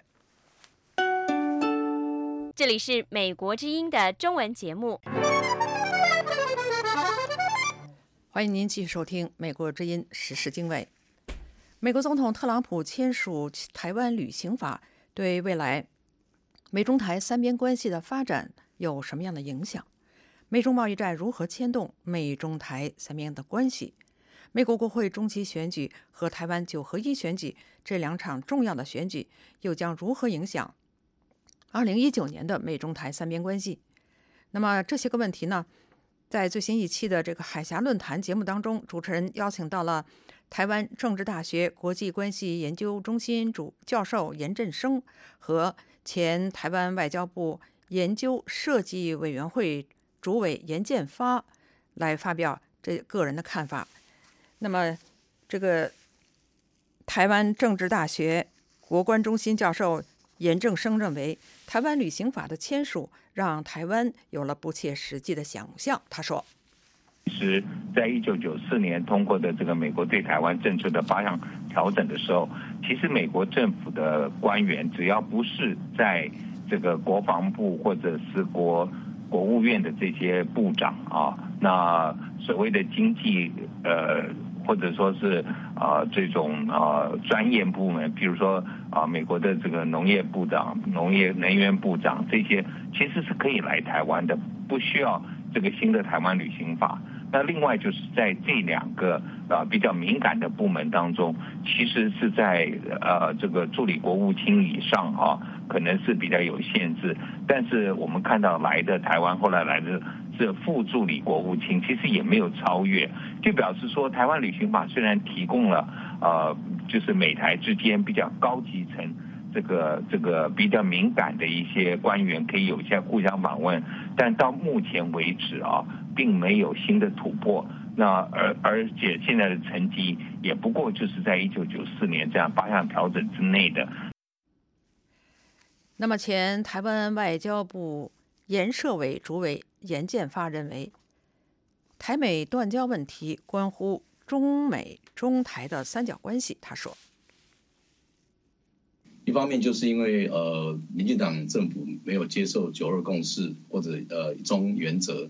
这里是美国之音的中文节目， 欢迎您继续收听美国之音时事经纬。美国总统特朗普签署台湾旅行法，对未来美中台三边关系的发展有什么样的影响？美中贸易战如何牵动美中台三边的关系？美国国会中期选举和台湾9合1选举这2场重要的选举又将如何影响2019年的美中台三边关系？那么这些个问题呢，在最新一期的这个海峡论坛节目当中，主持人邀请到了台湾政治大学国际关系研究中心主教授严振声和前台湾外交部研究设计委员会主委严建发来发表这个人的看法。那么这个台湾政治大学国关中心教授严正声认为，台湾旅行法的签署让台湾有了不切实际的想象。他说， 其实在1994年通过的这个美国对台湾政策的8项调整的时候，其实美国政府的官员只要不是在这个国防部或者是国务院的这些部长啊，那所谓的经济或者说是这种专业部门，比如说美国的这个农业部长、农业能源部长，这些其实是可以来台湾的，不需要这个新的台湾旅行法。那另外就是在这2个比较敏感的部门当中，其实是在这个助理国务卿以上可能是比较有限制。但是我们看到来的台湾后来来的是副助理国务卿，其实也没有超越，就表示说台湾旅行法虽然提供了就是美台之间比较高级层这个比较敏感的一些官员可以有一些互相访问，但到目前为止并没有新的突破。那而且现在的成绩也不过就是在1994年这样8项调整之内的。 那么前台湾外交部研设委主委严建发认为，台美断交问题关乎中美中台的三角关系。他说， 一方面就是因为民进党政府没有接受9·2共识或者一中原则，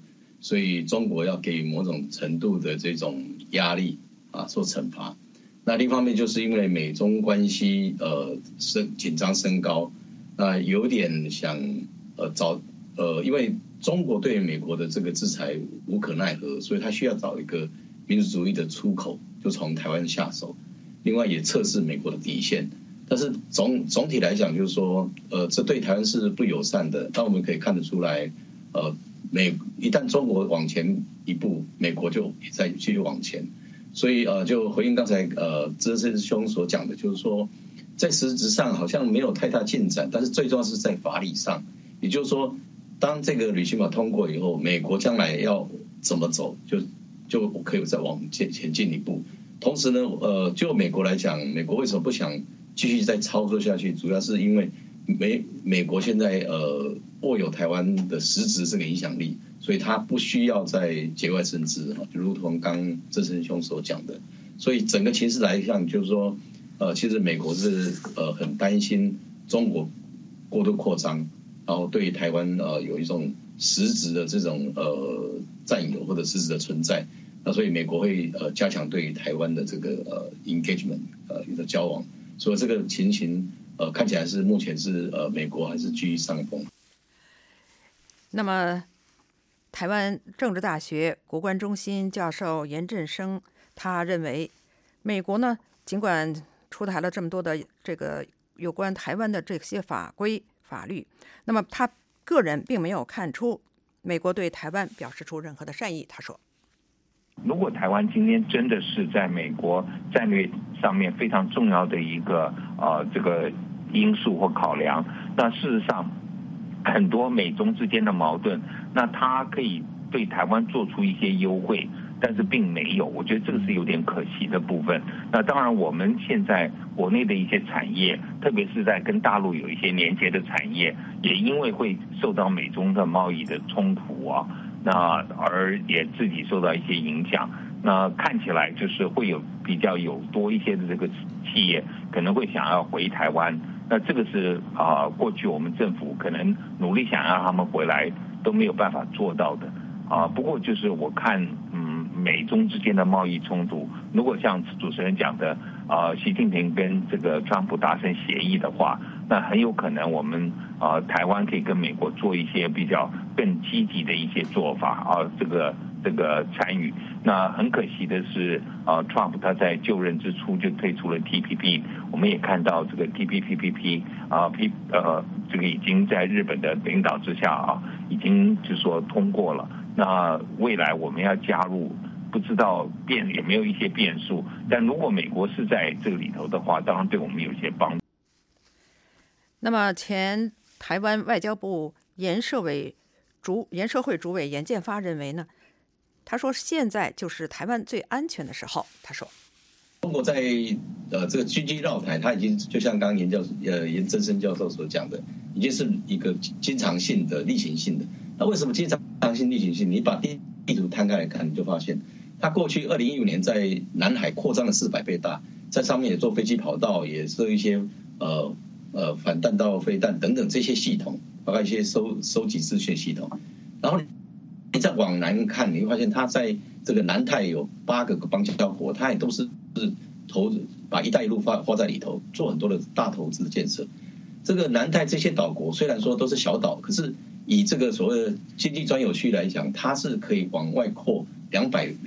所以中国要给予某种程度的这种压力啊，做惩罚。那另一方面就是因为美中关系紧张升高，那有点想因为中国对美国的这个制裁无可奈何，所以他需要找一个民族主义的出口，就从台湾下手。另外也测试美国的底线。但是总体来讲，就是说，这对台湾是不友善的。但我们可以看得出来，一旦中国往前一步，美国就也在继续往前。所以就回应刚才资深兄所讲的，就是说，在实质上好像没有太大进展，但是最重要是在法理上，也就是说，当这个旅行法通过以后，美国将来要怎么走，就可以再往前进一步。同时呢，就美国来讲，美国为什么不想继续再操作下去？主要是因为美国现在握有台湾的实质这个影响力，所以他不需要再节外生枝，就如同刚郑成兄所讲的。所以整个情势来讲，就是说，其实美国是很担心中国过度扩张，然后对台湾有一种实质的这种占有或者实质的存在。那所以美国会加强对于台湾的这个engagement 的交往。所以这个情形看起来是目前是美国还是居上风。 那么，台湾政治大学国关中心教授严振声他认为，美国呢尽管出台了这么多的这个有关台湾的这些法规法律，那么他个人并没有看出美国对台湾表示出任何的善意。他说， 如果台湾今天真的是在美国战略上面非常重要的一个这个因素或考量，那事实上很多美中之间的矛盾，那它可以对台湾做出一些优惠，但是并没有，我觉得这个是有点可惜的部分。那当然我们现在国内的一些产业，特别是在跟大陆有一些连接的产业，也因为会受到美中的贸易的冲突啊，那而也自己受到一些影响，那看起来就是会有比较有多一些的这个企业可能会想要回台湾，那这个是过去我们政府可能努力想让他们回来都没有办法做到的不过就是我看美中之间的贸易冲突，如果像主持人讲的习近平跟这个川普达成协议的话，那很有可能我们台湾可以跟美国做一些比较更积极的一些做法这个参与。那很可惜的是Trump 他在就任之初就推出了 TPP， 我们也看到这个 TPP 这个已经在日本的领导之下已经就是说通过了。那未来我们要加入，不知道有没有一些变数，但如果美国是在这个里头的话，当然对我们有些帮助。 那么前台湾外交部研社会主委严建发认为呢，他说现在就是台湾最安全的时候。他说， 中国在这个军机绕台，它已经就像刚刚严振声教授所讲的，已经是一个经常性的例行性的。那为什么经常性例行性？你把地图摊开来看，你就发现它过去2015年在南海扩张了400倍大，在上面也做飞机跑道，也设一些反弹道飞弹等等这些系统，包括一些收集资讯系统。然后你再往南看，你会发现它在这个南太有8个邦交国，它也都是把一带一路花在里头，做很多的大投资建设。这个南太这些岛国虽然说都是小岛，可是以这个所谓的经济专有区来讲，它是可以往外扩200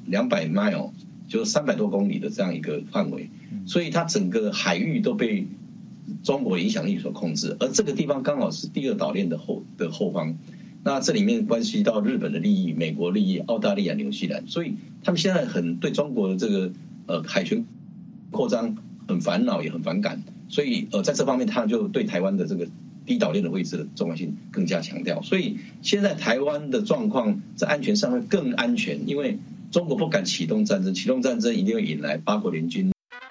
mile， 就是300多公里的这样一个范围，所以它整个海域都被中国影响力所控制，而这个地方刚好是第2岛链的后方。那这里面关系到日本的利益、美国利益、澳大利亚、纽西兰，所以他们现在很对中国的这个海权扩张很烦恼，也很反感。所以在这方面，他就对台湾的这个第1岛链的位置的重要性更加强调。所以现在台湾的状况在安全上会更安全，因为中国不敢启动战争，启动战争一定会引来8国联军。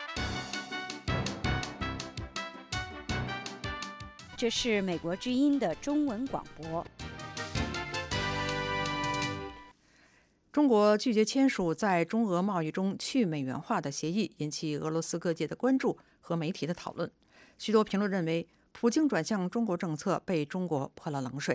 这是美国之音的中文广播。 中国拒绝签署在中俄贸易中去美元化的协议，引起俄罗斯各界的关注和媒体的讨论。许多评论认为，普京转向中国政策被中国泼了冷水，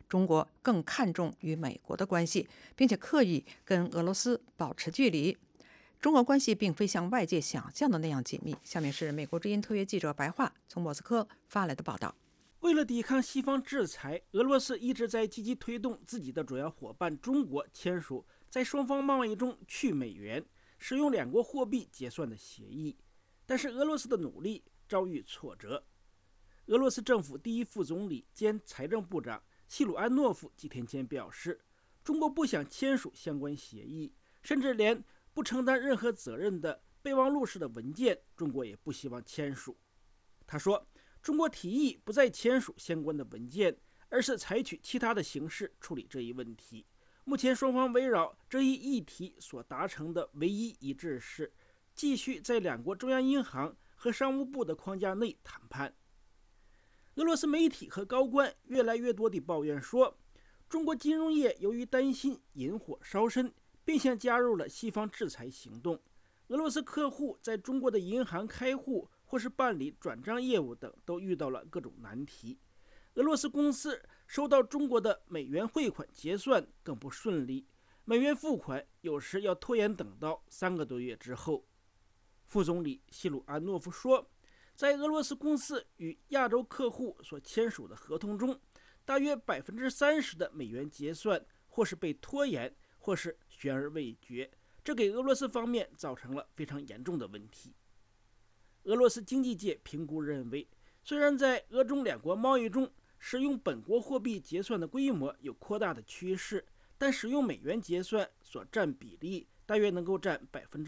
中国更看重与美国的关系，并且刻意跟俄罗斯保持距离。中俄关系并非像外界想象的那样紧密。下面是美国之音特约记者白桦从莫斯科发来的报道。 为了抵抗西方制裁，俄罗斯一直在积极推动自己的主要伙伴中国签署在双方贸易中去美元、使用两国货币结算的协议。但是俄罗斯的努力遭遇挫折。俄罗斯政府第一副总理兼财政部长西鲁安诺夫几天前表示，中国不想签署相关协议，甚至连不承担任何责任的备忘录式的文件，中国也不希望签署。他说，中国提议不再签署相关的文件，而是采取其他的形式处理这一问题。目前双方围绕这一议题所达成的唯一一致是，继续在两国中央银行和商务部的框架内谈判。俄罗斯媒体和高官越来越多地抱怨说，中国金融业由于担心引火烧身，变相加入了西方制裁行动。俄罗斯客户在中国的银行开户或是办理转账业务等都遇到了各种难题。俄罗斯公司收到中国的美元汇款结算更不顺利，美元付款有时要拖延等到3个多月之后。副总理西鲁安诺夫说，在俄罗斯公司与亚洲客户所签署的合同中，大约30%的美元结算或是被拖延，或是悬而未决，这给俄罗斯方面造成了非常严重的问题。俄罗斯经济界评估认为，虽然在俄中两国贸易中使用本国货币结算的规模有扩大的趋势，但使用美元结算所占比例大约能够占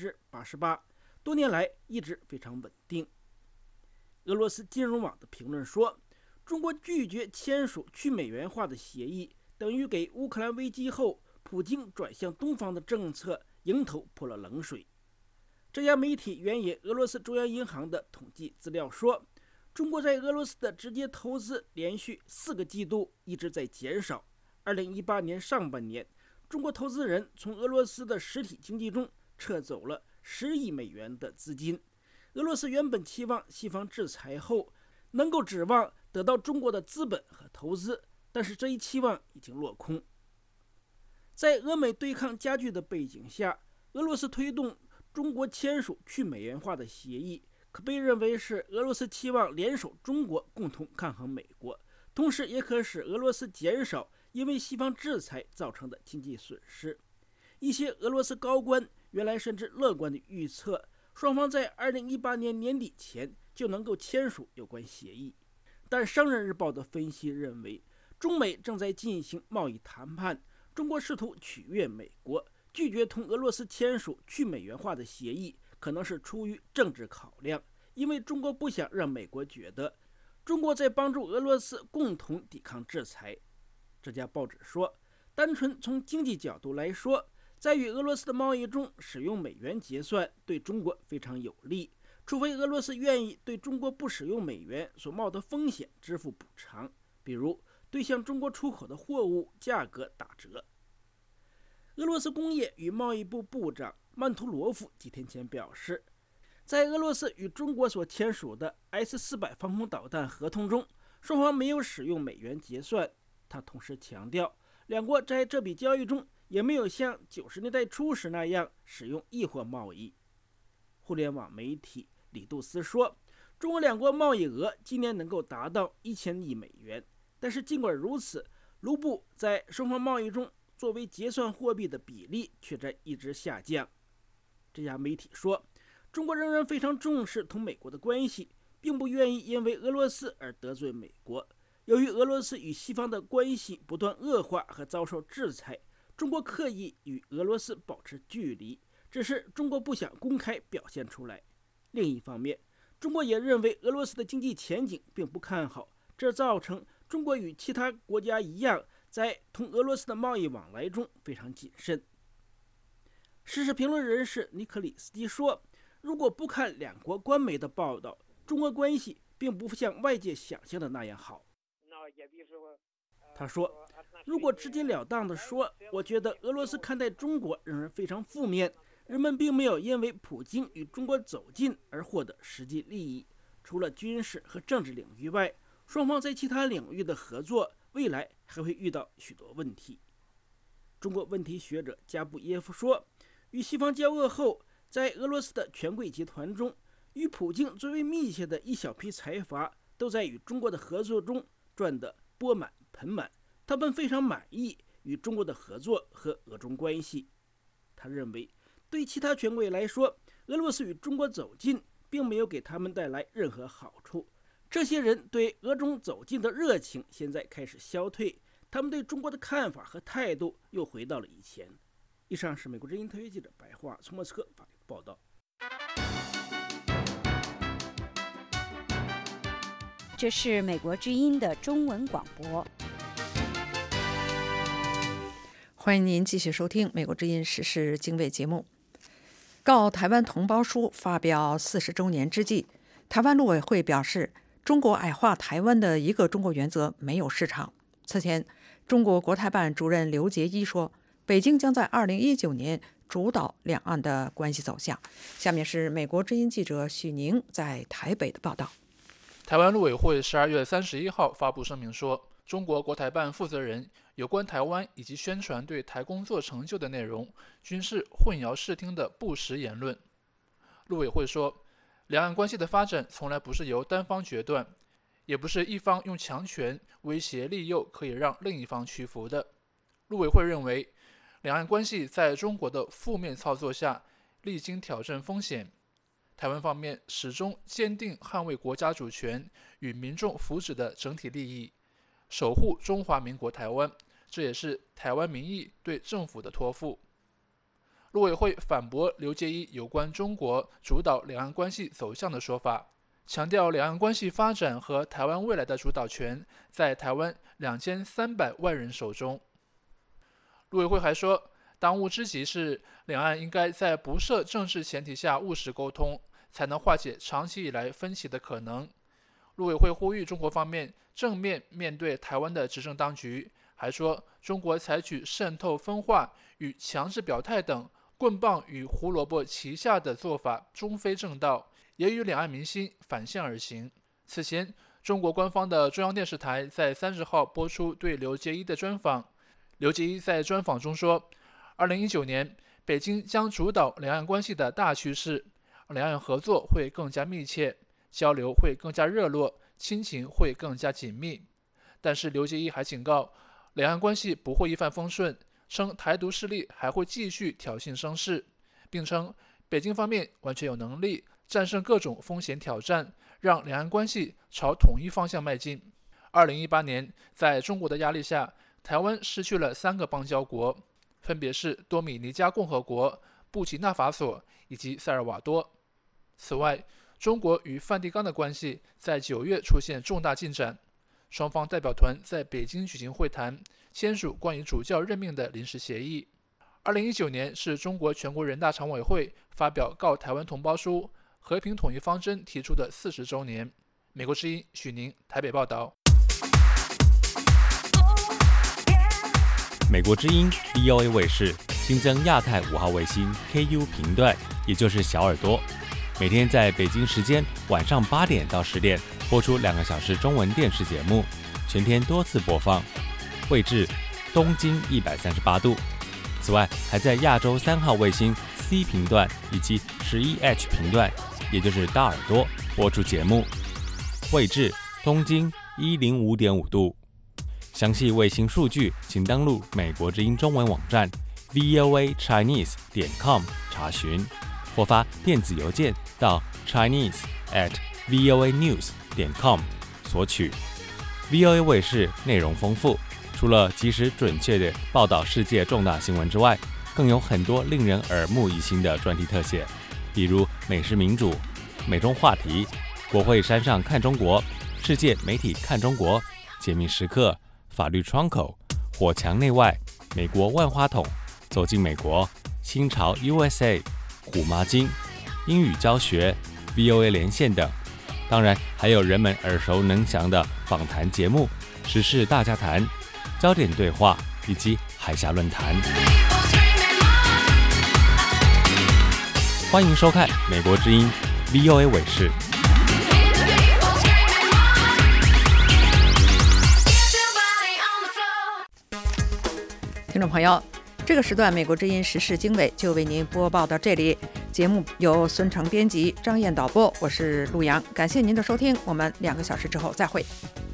88%，多年来一直非常稳定。俄罗斯金融网的评论说，中国拒绝签署去美元化的协议，等于给乌克兰危机后普京转向东方的政策迎头泼了冷水。这家媒体援引俄罗斯中央银行的统计资料说，中国在俄罗斯的直接投资连续4个季度一直在减少。2018年上半年，中国投资人从俄罗斯的实体经济中撤走了10亿美元的资金。俄罗斯原本期望西方制裁后能够指望得到中国的资本和投资，但是这一期望已经落空。在俄美对抗加剧的背景下，俄罗斯推动中国签署去美元化的协议，可被认为是俄罗斯期望联手中国共同抗衡美国，同时也可使俄罗斯减少因为西方制裁造成的经济损失。一些俄罗斯高官原来甚至乐观地预测，双方在2018年年底前就能够签署有关协议。但商人日报的分析认为，中美正在进行贸易谈判，中国试图取悦美国，拒绝同俄罗斯签署去美元化的协议，可能是出于政治考量，因为中国不想让美国觉得中国在帮助俄罗斯共同抵抗制裁。这家报纸说，单纯从经济角度来说，在与俄罗斯的贸易中使用美元结算对中国非常有利，除非俄罗斯愿意对中国不使用美元所冒的风险支付补偿，比如对向中国出口的货物价格打折。俄罗斯工业与贸易部部长曼图罗夫几天前表示，在俄罗斯与中国所签署的 S-400 防空导弹合同中，双方没有使用美元结算。他同时强调，两国在这笔交易中也没有像90年代初时那样使用易货贸易。互联网媒体李杜斯说，中俄两国贸易额今年能够达到1000亿美元，但是尽管如此，卢布在双方贸易中作为结算货币的比例却在一直下降。这家媒体说，中国仍然非常重视同美国的关系，并不愿意因为俄罗斯而得罪美国。由于俄罗斯与西方的关系不断恶化和遭受制裁，中国刻意与俄罗斯保持距离，只是中国不想公开表现出来。另一方面，中国也认为俄罗斯的经济前景并不看好，这造成中国与其他国家一样，在同俄罗斯的贸易往来中非常谨慎。时事评论人士尼克里斯基说，如果不看两国官媒的报道，中俄关系并不像外界想象的那样好。他说，如果直截了当地说，我觉得俄罗斯看待中国仍然非常负面，人们并没有因为普京与中国走近而获得实际利益。除了军事和政治领域外，双方在其他领域的合作未来还会遇到许多问题。中国问题学者加布耶夫说，与西方交恶后，在俄罗斯的权贵集团中，与普京最为密切的一小批财阀都在与中国的合作中赚得钵满盆满，他们非常满意与中国的合作和俄中关系。他认为，对其他权贵来说，俄罗斯与中国走近并没有给他们带来任何好处。这些人对俄中走近的热情现在开始消退，他们对中国的看法和态度又回到了以前。以上是美国之音特约记者白桦从莫斯科发来的报道。 这是美国之音的中文广播。 欢迎您继续收听美国之音时事经纬节目。告台湾同胞书发表40周年之际，台湾陆委会表示，中国矮化台湾的一个中国原则没有市场。此前，中国国台办主任刘捷一说，北京将在2019年主导两岸的关系走向。下面是美国之音记者许宁在台北的报道。 台湾陆委会12月31号发布声明说，中国国台办负责人有关台湾以及宣传对台工作成就的内容，均是混淆视听的不实言论。陆委会说，两岸关系的发展从来不是由单方决断，也不是一方用强权威胁利诱可以让另一方屈服的。陆委会认为，两岸关系在中国的负面操作下历经挑战风险，台湾方面始终坚定捍卫国家主权与民众福祉的整体利益，守护中华民国台湾，这也是台湾民意对政府的托付。陆委会反驳刘捷一有关中国主导两岸关系走向的说法，强调两岸关系发展和台湾未来的主导权在台湾2300万人手中。陆委会还说，当务之急是两岸应该在不设政治前提下务实沟通，才能化解长期以来分歧的可能。陆委会呼吁中国方面正面面对台湾的执政当局，还说中国采取渗透分化与强制表态等棍棒与胡萝卜齐下的做法终非正道，也与两岸民心反向而行。此前，中国官方的中央电视台在30号播出对刘捷一的专访。刘捷一在专访中说，2019年北京将主导两岸关系的大趋势，两岸合作会更加密切，交流会更加热络，亲情会更加紧密。但是刘捷一还警告，两岸关系不会一帆风顺，称台独势力还会继续挑衅生事，并称北京方面完全有能力战胜各种风险挑战，让两岸关系朝统一方向迈进。2018年，在中国的压力下，台湾失去了3个邦交国，分别是多米尼加共和国、布吉纳法索以及塞尔瓦多。此外，中国与梵蒂冈的关系在9月出现重大进展，双方代表团在北京举行会谈，签署关于主教任命的临时协议。2019年是中国全国人大常委会发表告台湾同胞书和平统一方针提出的40周年。美国之音许宁台北报道。 美国之音 VOA 卫视新增亚太5号卫星 KU 频段，也就是小耳朵，每天在北京时间晚上8点到10点播出2个小时中文电视节目，全天多次播放，位置东经138度。此外，还在亚洲3号卫星 C 频段以及11H 频段，也就是大耳朵播出节目，位置东经105.5度。详细卫星数据，请登录美国之音中文网站 voachinese.com 查询，或发电子邮件到 chinese@voanews.com 索取。VOA 卫视内容丰富，除了及时准确地报道世界重大新闻之外，更有很多令人耳目一新的专题特写，比如美食民主、美中话题、国会山上看中国、世界媒体看中国、解密时刻、法律窗口、火墙内外、美国万花筒、走进美国、新潮 USA、虎妈经、英语教学、VOA 连线等。当然还有人们耳熟能详的访谈节目、时事大家谈、焦点对话以及海峡论坛。欢迎收看美国之音 VOA 卫视。 众朋友，这个时段美国之音时事经纬就为您播报到这里。节目由孙成编辑，张燕导播，我是陆阳，感谢您的收听，我们2个小时之后再会。